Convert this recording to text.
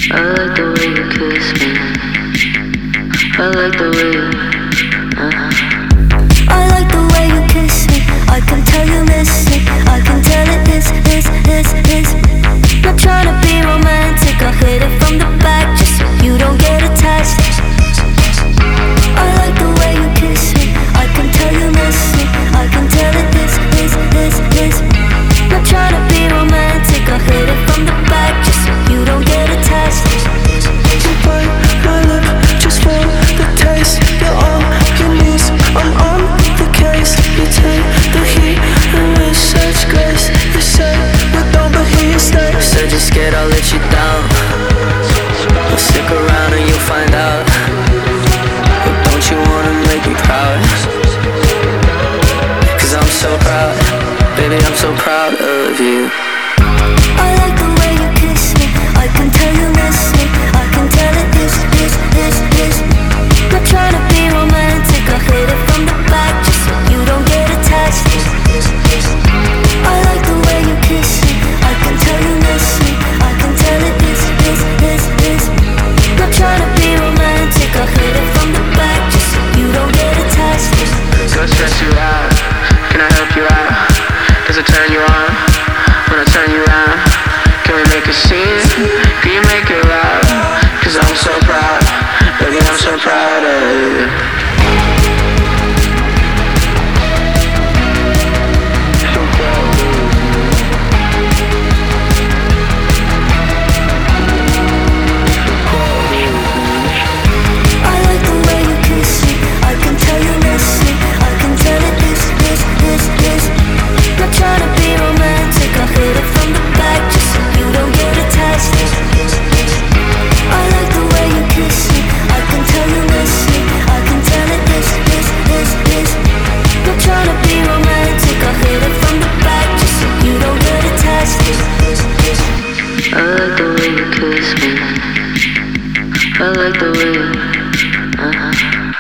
I like the way you kiss me. I like the way you, I like the way you kiss me. I can tell you miss it. I can tell it is. Not trying to be romantic. I hit it from the back just so you don't get attached. I like the way you kiss me. I can tell you miss it. I can tell it is. Not trying to be romantic. I hit it from the back just so you don't get attached. You bite my lip just for the taste. You're all you need. I'm on the case. You take the heat and with such grace. You say we don't, but here you stay. said you're scared I'll let you down. Well, stick around and you'll find out. But don't you wanna make me proud? Cause I'm so proud, baby, I'm so proud of you. I like the way you kiss me. I can tell you miss me. I can tell it is. Not trying to be romantic. I hit it from the back just so you don't get attached. I like the way you kiss me. I can tell you miss me. I can tell it is. Not trying to be romantic. I hit it from the back just so you don't get attached. Go stress you out, can I help you out? Does it turn you on when I turn you around? Can we make a scene? Can you make it loud? Cause I'm so proud, baby, I'm so proud of you. I like the way you kiss me. I can tell you miss me. I can tell it is. Not trying to be romantic. I hit it from the back just so you don't get attached. I like the way you kiss me. I can tell you miss me. I can tell it is. Not trying to be romantic. I hit it from the back just so you don't get attached. I like the way you kiss me. I like the way you,